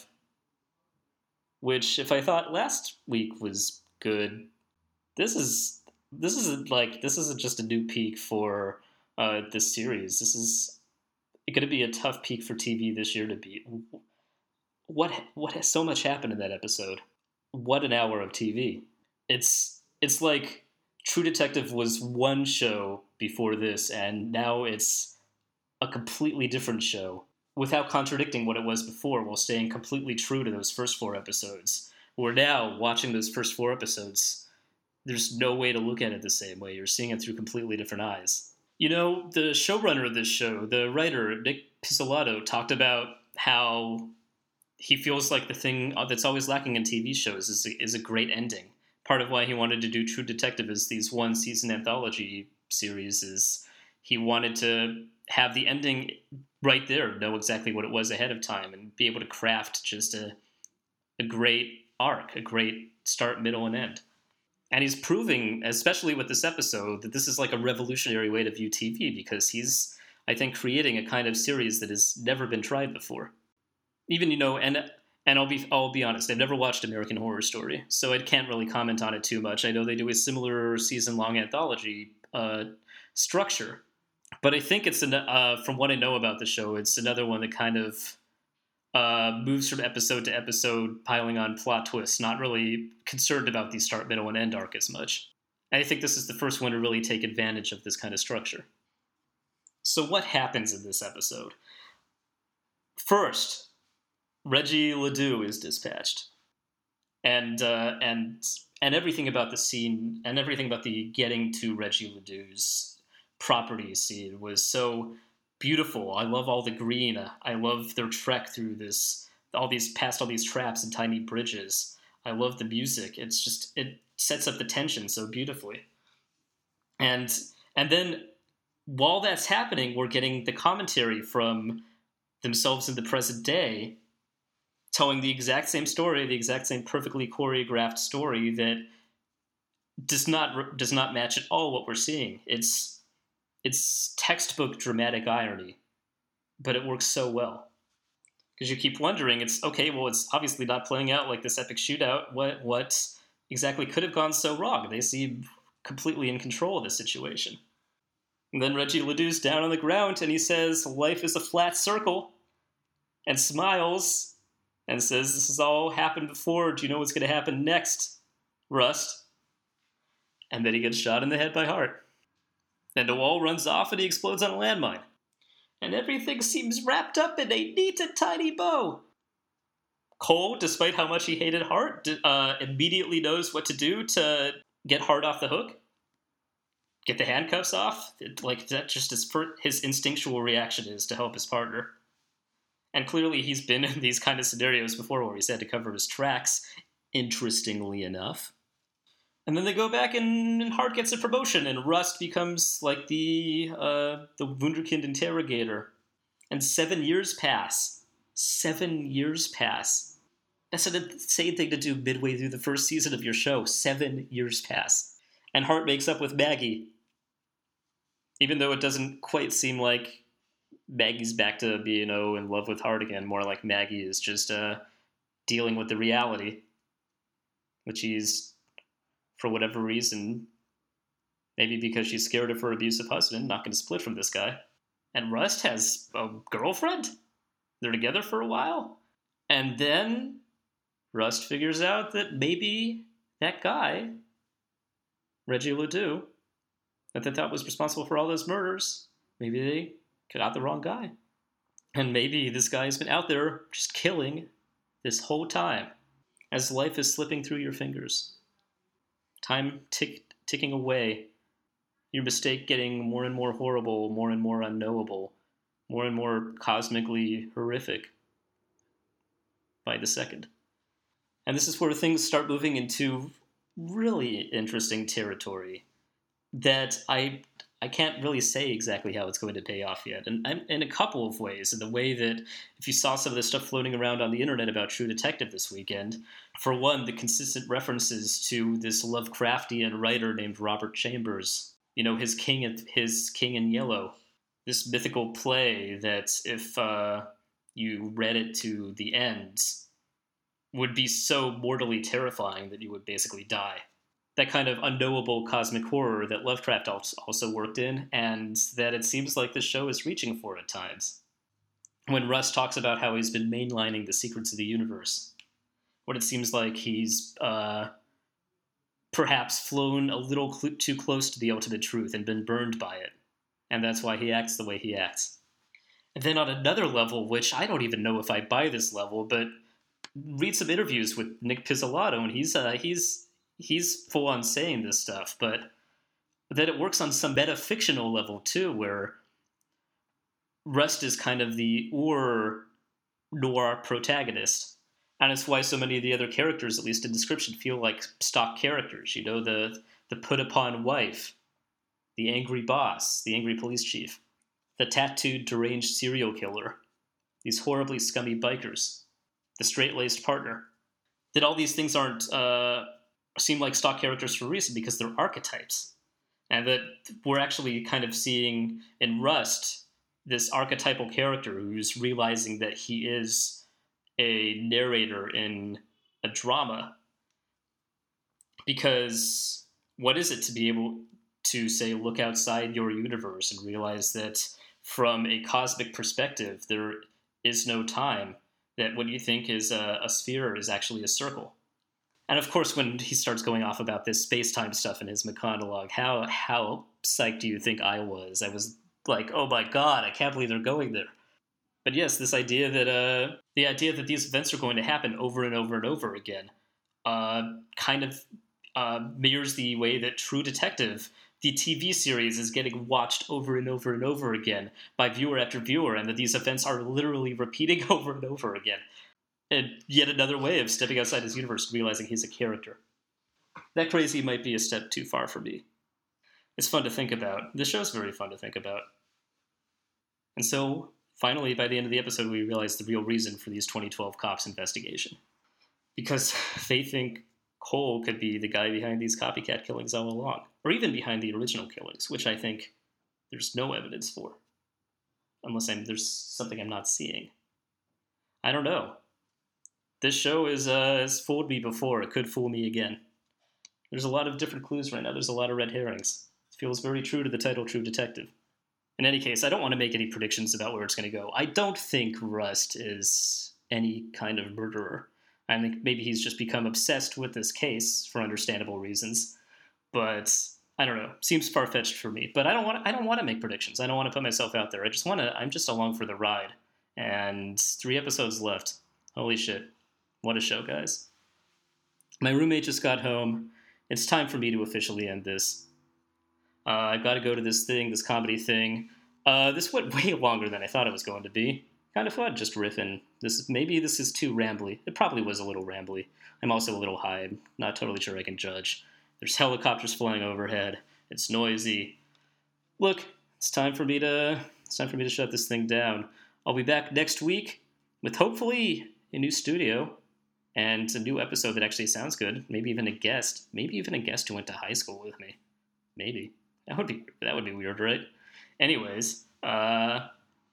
which, if I thought last week was good, this is this is like this is just a new peak for uh, this series. This is going to be a tough peak for T V this year to beat. What what has so much happened in that episode? What an hour of T V! It's it's like True Detective was one show before this, and now it's a completely different show without contradicting what it was before while staying completely true to those first four episodes. We're now watching those first four episodes. There's no way to look at it the same way. You're seeing it through completely different eyes. You know, the showrunner of this show, the writer, Nick Pizzolatto, talked about how he feels like the thing that's always lacking in T V shows is a, is a great ending. Part of why he wanted to do True Detective as these one-season anthology series is he wanted to have the ending right there, know exactly what it was ahead of time, and be able to craft just a a great arc, a great start, middle, and end. And he's proving, especially with this episode, that this is like a revolutionary way to view T V because he's, I think, creating a kind of series that has never been tried before. Even, you know, and and I'll be I'll be honest, I've never watched American Horror Story, so I can't really comment on it too much. I know they do a similar season-long anthology uh, structure, but I think it's, an, uh, from what I know about the show, it's another one that kind of uh, moves from episode to episode, piling on plot twists, not really concerned about the start, middle, and end arc as much. And I think this is the first one to really take advantage of this kind of structure. So what happens in this episode? First, Reggie Ledoux is dispatched. And uh, and and everything about the scene, and everything about the getting to Reggie Ledoux's property scene was so beautiful. I love all the green. I love their trek through this, all these, past all these traps and tiny bridges. I love the music. It's just, it sets up the tension so beautifully. And, and then while that's happening, we're getting the commentary from themselves in the present day, telling the exact same story, the exact same perfectly choreographed story that does not does not match at all what we're seeing. It's it's textbook dramatic irony, but it works so well because you keep wondering. It's okay. Well, it's obviously not playing out like this epic shootout. What what exactly could have gone so wrong? They seem completely in control of the situation. And then Reggie Ledoux's down on the ground and he says, "Life is a flat circle," and smiles and says, "This has all happened before. Do you know what's going to happen next, Rust?" And then he gets shot in the head by Hart. Then DeWall runs off and he explodes on a landmine. And everything seems wrapped up in a neat and tidy bow. Cole, despite how much he hated Hart, uh, immediately knows what to do to get Hart off the hook. Get the handcuffs off. It, like, that just his, his instinctual reaction is to help his partner. And clearly he's been in these kind of scenarios before where he's had to cover his tracks, interestingly enough. And then they go back and, and Hart gets a promotion and Rust becomes like the uh, the Wunderkind interrogator. And seven years pass. Seven years pass. That's an insane thing to do midway through the first season of your show. Seven years pass. And Hart makes up with Maggie. Even though it doesn't quite seem like Maggie's back to being, you know, in love with Hart again. More like Maggie is just uh, dealing with the reality. Which he's, for whatever reason, maybe because she's scared of her abusive husband, not going to split from this guy. And Rust has a girlfriend. They're together for a while. And then Rust figures out that maybe that guy, Reggie Ledoux, that they thought was responsible for all those murders, maybe they got the wrong guy. And maybe this guy has been out there just killing this whole time as life is slipping through your fingers. Time tick, ticking away. Your mistake getting more and more horrible, more and more unknowable, more and more cosmically horrific by the second. And this is where things start moving into really interesting territory that I I can't really say exactly how it's going to pay off yet. And, and in a couple of ways, in the way that if you saw some of the stuff floating around on the internet about True Detective this weekend, for one, the consistent references to this Lovecraftian writer named Robert Chambers, you know, his King, his King in Yellow, this mythical play that if uh, you read it to the end would be so mortally terrifying that you would basically die. That kind of unknowable cosmic horror that Lovecraft also worked in, and that it seems like the show is reaching for at times. When Russ talks about how he's been mainlining the secrets of the universe, when it seems like he's uh, perhaps flown a little cl- too close to the ultimate truth and been burned by it, and that's why he acts the way he acts. And then on another level, which I don't even know if I buy this level, but read some interviews with Nick Pizzolatto, and he's uh, he's he's full on saying this stuff, but that it works on some metafictional level too, where Rust is kind of the Ur noir protagonist. And it's why so many of the other characters, at least in description, feel like stock characters. You know, the the put-upon wife, the angry boss, the angry police chief, the tattooed deranged serial killer, these horribly scummy bikers, the straight-laced partner. That all these things aren't uh, seem like stock characters for a reason, because they're archetypes. And that we're actually kind of seeing in Rust this archetypal character who's realizing that he is a narrator in a drama. Because what is it to be able to, say, look outside your universe and realize that from a cosmic perspective, there is no time, that what you think is a, a sphere is actually a circle. And of course, when he starts going off about this space-time stuff in his monologue, how how psyched do you think I was? I was like, oh my god, I can't believe they're going there. But yes, this idea that uh, the idea that these events are going to happen over and over and over again uh, kind of uh, mirrors the way that True Detective the T V series is getting watched over and over and over again by viewer after viewer, and that these events are literally repeating over and over again. And yet another way of stepping outside his universe, realizing he's a character. That crazy might be a step too far for me. It's fun to think about. The show's very fun to think about. And so, finally, by the end of the episode, we realize the real reason for these twenty twelve cops investigation. Because they think Cole could be the guy behind these copycat killings all along. Or even behind the original killings, which I think there's no evidence for. Unless I'm, there's something I'm not seeing. I don't know. This show is, uh, has fooled me before. It could fool me again. There's a lot of different clues right now. There's a lot of red herrings. It feels very true to the title, True Detective. In any case, I don't want to make any predictions about where it's going to go. I don't think Rust is any kind of murderer. I think maybe he's just become obsessed with this case for understandable reasons. But I don't know. Seems far-fetched for me. But I don't want. I don't want to make predictions. I don't want to put myself out there. I just want to. I'm just along for the ride. And three episodes left. Holy shit! What a show, guys. My roommate just got home. It's time for me to officially end this. Uh, I've got to go to this thing, this comedy thing. Uh, this went way longer than I thought it was going to be. Kind of fun, just riffing. This maybe this is too rambly. It probably was a little rambly. I'm also a little high. I'm not totally sure I can judge. There's helicopters flying overhead. It's noisy. Look, it's time for me to. It's time for me to shut this thing down. I'll be back next week with hopefully a new studio and a new episode that actually sounds good. Maybe even a guest. Maybe even a guest who went to high school with me. Maybe. That would be that would be weird, right? Anyways, uh,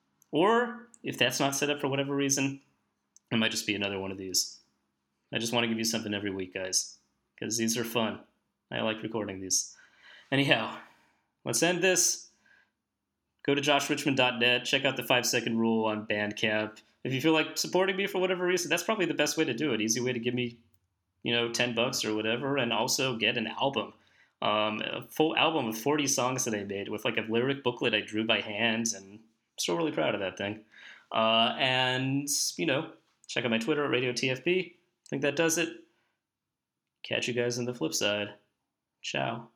or if that's not set up for whatever reason, it might just be another one of these. I just want to give you something every week, guys, because these are fun. I like recording these. Anyhow, let's end this. Go to josh richmond dot net. Check out the five second rule on Bandcamp. If you feel like supporting me for whatever reason, that's probably the best way to do it. Easy way to give me, you know, ten bucks or whatever, and also get an album. Um, a full album of forty songs that I made with like a lyric booklet I drew by hand, and I'm still really proud of that thing. Uh, and, you know, check out my Twitter at Radio T F B. I think that does it. Catch you guys on the flip side. Ciao.